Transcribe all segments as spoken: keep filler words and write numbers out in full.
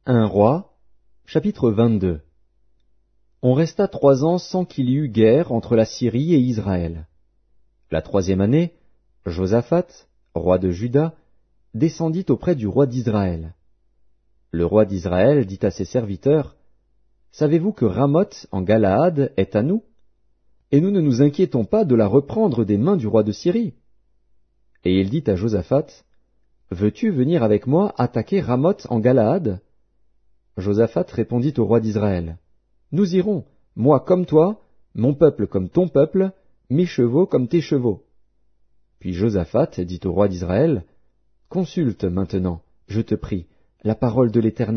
Un roi, chapitre vingt-deux. On resta trois ans sans qu'il y eût guerre entre la Syrie et Israël. La troisième année, Josaphat, roi de Juda, descendit auprès du roi d'Israël. Le roi d'Israël dit à ses serviteurs, « Savez-vous que Ramoth en Galaad est à nous? Et nous ne nous inquiétons pas de la reprendre des mains du roi de Syrie. » Et il dit à Josaphat, « Veux-tu venir avec moi attaquer Ramoth en Galaad ?» Josaphat répondit au roi d'Israël, « Nous irons, moi comme toi, mon peuple comme ton peuple, mes chevaux comme tes chevaux. » Puis Josaphat dit au roi d'Israël, « Consulte maintenant, je te prie, la parole de l'Éternel. »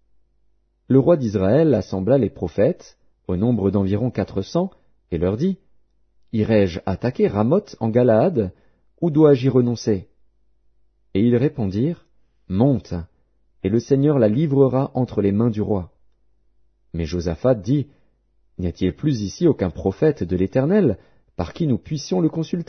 Le roi d'Israël assembla les prophètes, au nombre d'environ quatre cents, et leur dit, « Irai-je attaquer Ramoth en Galaad, ou dois-je y renoncer ?» Et ils répondirent, « Monte, et le Seigneur la livrera entre les mains du roi. » Mais Josaphat dit, « N'y a-t-il plus ici aucun prophète de l'Éternel, par qui nous puissions le consulter ?»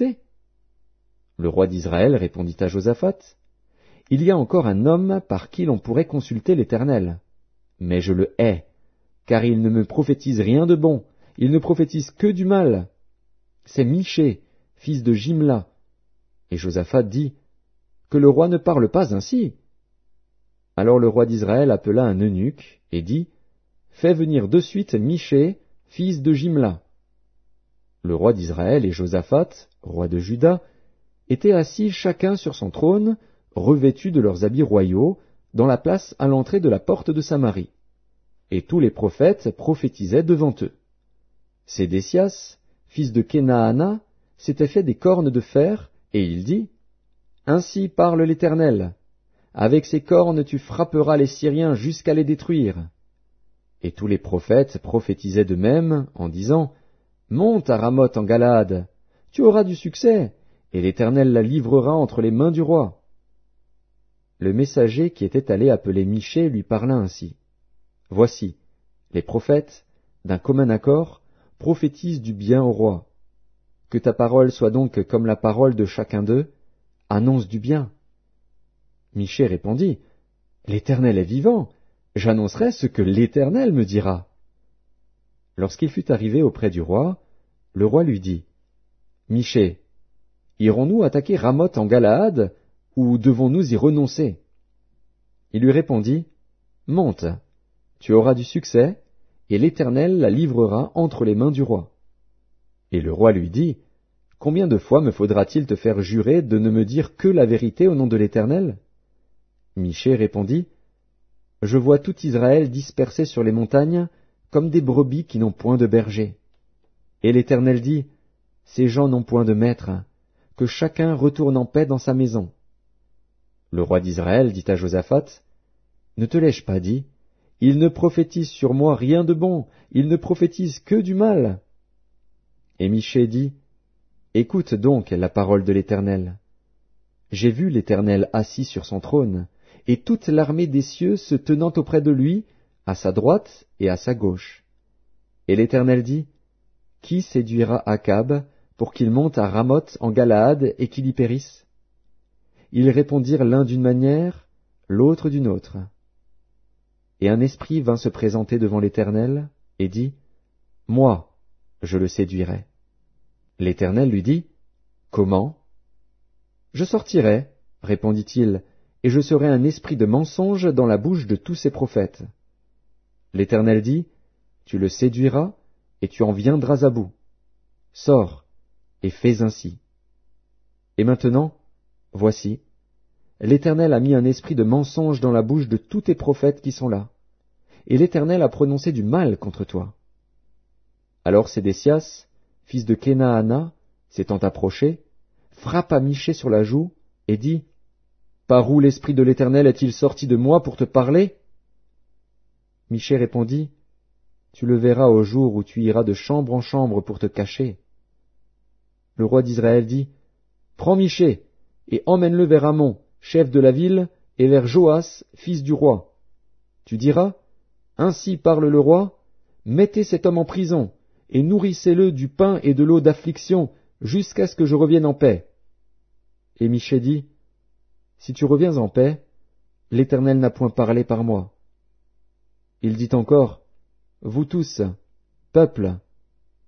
Le roi d'Israël répondit à Josaphat, « Il y a encore un homme par qui l'on pourrait consulter l'Éternel. Mais je le hais, car il ne me prophétise rien de bon, il ne prophétise que du mal. C'est Michée, fils de Jimla. » Et Josaphat dit, « Que le roi ne parle pas ainsi. » Alors le roi d'Israël appela un eunuque, et dit, « Fais venir de suite Michée, fils de Jimla. » Le roi d'Israël et Josaphat, roi de Juda, étaient assis chacun sur son trône, revêtus de leurs habits royaux, dans la place à l'entrée de la porte de Samarie. Et tous les prophètes prophétisaient devant eux. Sédécias, fils de Kenaana, s'était fait des cornes de fer, et il dit, « Ainsi parle l'Éternel. Avec ces cornes tu frapperas les Syriens jusqu'à les détruire. » Et tous les prophètes prophétisaient de même, en disant, « Monte à Ramoth en Galaad, tu auras du succès, et l'Éternel la livrera entre les mains du roi. » Le messager qui était allé appeler Michée lui parla ainsi. « Voici, les prophètes, d'un commun accord, prophétisent du bien au roi. Que ta parole soit donc comme la parole de chacun d'eux, annonce du bien. » Michée répondit, « L'Éternel est vivant, j'annoncerai ce que l'Éternel me dira. » Lorsqu'il fut arrivé auprès du roi, le roi lui dit, « Michée, irons-nous attaquer Ramoth en Galaad, ou devons-nous y renoncer ?» Il lui répondit, « Monte, tu auras du succès, et l'Éternel la livrera entre les mains du roi. » Et le roi lui dit, « Combien de fois me faudra-t-il te faire jurer de ne me dire que la vérité au nom de l'Éternel ?» Michée répondit, « Je vois tout Israël dispersé sur les montagnes, comme des brebis qui n'ont point de berger. » Et l'Éternel dit, « Ces gens n'ont point de maître, que chacun retourne en paix dans sa maison. » Le roi d'Israël dit à Josaphat, « Ne te l'ai-je pas dit? Il ne prophétise sur moi rien de bon, il ne prophétise que du mal. » Et Michée dit, « Écoute donc la parole de l'Éternel. J'ai vu l'Éternel assis sur son trône, et toute l'armée des cieux se tenant auprès de lui, à sa droite et à sa gauche. Et l'Éternel dit, « Qui séduira Akab pour qu'il monte à Ramoth en Galaad et qu'il y périsse ?» Ils répondirent l'un d'une manière, l'autre d'une autre. Et un esprit vint se présenter devant l'Éternel, et dit, « Moi, je le séduirai. » L'Éternel lui dit, « Comment ?» « Je sortirai, répondit-il, et je serai un esprit de mensonge dans la bouche de tous ses prophètes. » L'Éternel dit, « Tu le séduiras, et tu en viendras à bout. Sors, et fais ainsi. » Et maintenant, voici, l'Éternel a mis un esprit de mensonge dans la bouche de tous tes prophètes qui sont là, et l'Éternel a prononcé du mal contre toi. Alors Sédécias, fils de Kenaana, s'étant approché, frappa Michée sur la joue, et dit, « Par où l'Esprit de l'Éternel est-il sorti de moi pour te parler ?» Michée répondit, « Tu le verras au jour où tu iras de chambre en chambre pour te cacher. » Le roi d'Israël dit, « Prends Michée, et emmène-le vers Amon, chef de la ville, et vers Joas, fils du roi. Tu diras, « Ainsi parle le roi, mettez cet homme en prison, et nourrissez-le du pain et de l'eau d'affliction, jusqu'à ce que je revienne en paix. » Et Michée dit, « Si tu reviens en paix, l'Éternel n'a point parlé par moi, il dit encore, « Vous tous, peuple, entendez !»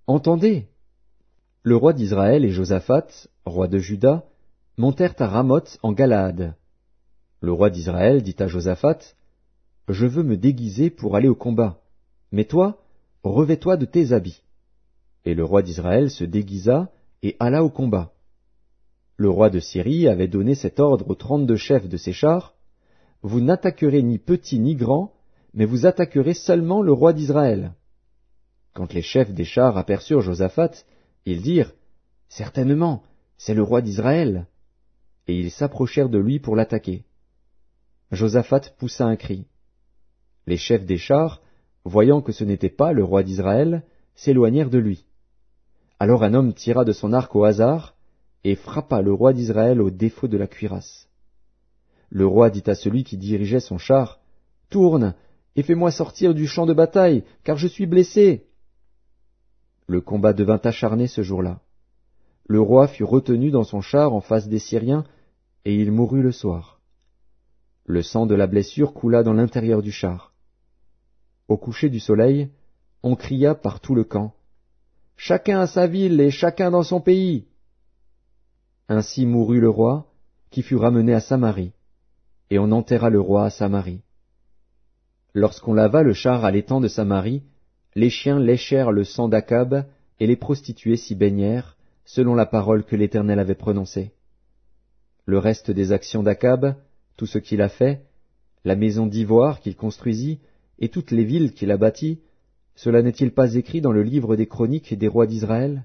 Le roi d'Israël et Josaphat, roi de Juda, montèrent à Ramoth en Galaad. Le roi d'Israël dit à Josaphat, « Je veux me déguiser pour aller au combat, mais toi, revêt-toi de tes habits. » Et le roi d'Israël se déguisa et alla au combat. Le roi de Syrie avait donné cet ordre aux trente-deux chefs de ses chars, « Vous n'attaquerez ni petit ni grand, mais vous attaquerez seulement le roi d'Israël. » Quand les chefs des chars aperçurent Josaphat, ils dirent, « Certainement, c'est le roi d'Israël. » Et ils s'approchèrent de lui pour l'attaquer. Josaphat poussa un cri. Les chefs des chars, voyant que ce n'était pas le roi d'Israël, s'éloignèrent de lui. Alors un homme tira de son arc au hasard, et frappa le roi d'Israël au défaut de la cuirasse. Le roi dit à celui qui dirigeait son char, « Tourne, et fais-moi sortir du champ de bataille, car je suis blessé. » Le combat devint acharné ce jour-là. Le roi fut retenu dans son char en face des Syriens, et il mourut le soir. Le sang de la blessure coula dans l'intérieur du char. Au coucher du soleil, on cria par tout le camp, « Chacun à sa ville et chacun dans son pays !» Ainsi mourut le roi, qui fut ramené à Samarie, et on enterra le roi à Samarie. Lorsqu'on lava le char à l'étang de Samarie, les chiens léchèrent le sang d'Akab, et les prostituées s'y baignèrent, selon la parole que l'Éternel avait prononcée. Le reste des actions d'Akab, tout ce qu'il a fait, la maison d'ivoire qu'il construisit, et toutes les villes qu'il a bâties, cela n'est-il pas écrit dans le livre des chroniques des rois d'Israël?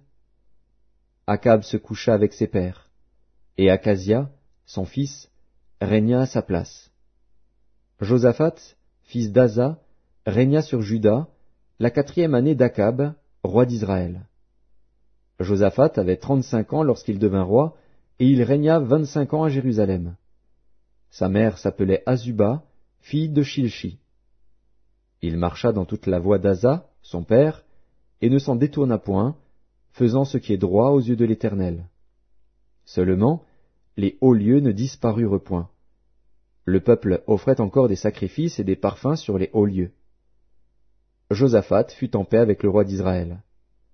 Akab se coucha avec ses pères, et Akazia, son fils, régna à sa place. Josaphat, fils d'Asa, régna sur Juda, la quatrième année d'Akab, roi d'Israël. Josaphat avait trente-cinq ans lorsqu'il devint roi, et il régna vingt-cinq ans à Jérusalem. Sa mère s'appelait Azuba, fille de Shilchi. Il marcha dans toute la voie d'Asa, son père, et ne s'en détourna point, faisant ce qui est droit aux yeux de l'Éternel. Seulement, les hauts lieux ne disparurent point. Le peuple offrait encore des sacrifices et des parfums sur les hauts lieux. Josaphat fut en paix avec le roi d'Israël.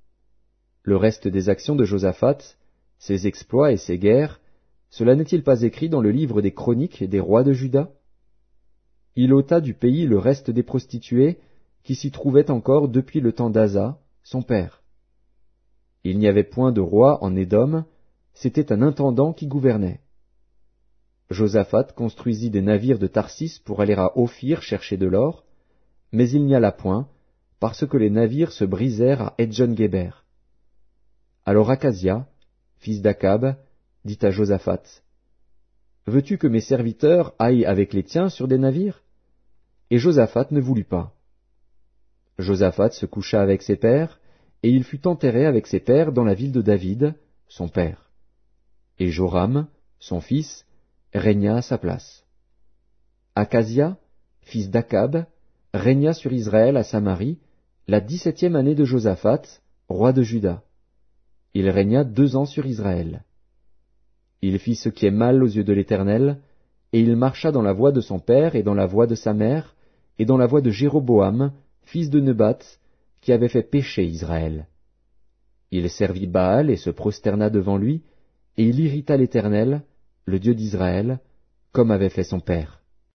Le reste des actions de Josaphat, ses exploits et ses guerres, cela n'est-il pas écrit dans le livre des chroniques des rois de Juda? Il ôta du pays le reste des prostituées qui s'y trouvaient encore depuis le temps d'Asa, son père. Il n'y avait point de roi en Édom, c'était un intendant qui gouvernait. Josaphat construisit des navires de Tarsis pour aller à Ophir chercher de l'or, mais il n'y alla point, parce que les navires se brisèrent à Edjon-Géber. Alors Akazia, fils d'Akab, dit à Josaphat, « Veux-tu que mes serviteurs aillent avec les tiens sur des navires ?» Et Josaphat ne voulut pas. Josaphat se coucha avec ses pères, et il fut enterré avec ses pères dans la ville de David, son père. Et Joram, son fils, régna à sa place. Akazia, fils d'Akab, régna sur Israël à Samarie, la dix-septième année de Josaphat, roi de Juda. Il régna deux ans sur Israël. Il fit ce qui est mal aux yeux de l'Éternel, et il marcha dans la voie de son père et dans la voie de sa mère, et dans la voie de Jéroboam, fils de Nebat, qui avait fait pécher Israël. Il servit Baal et se prosterna devant lui, et il irrita l'Éternel, le Dieu d'Israël, comme avait fait son père.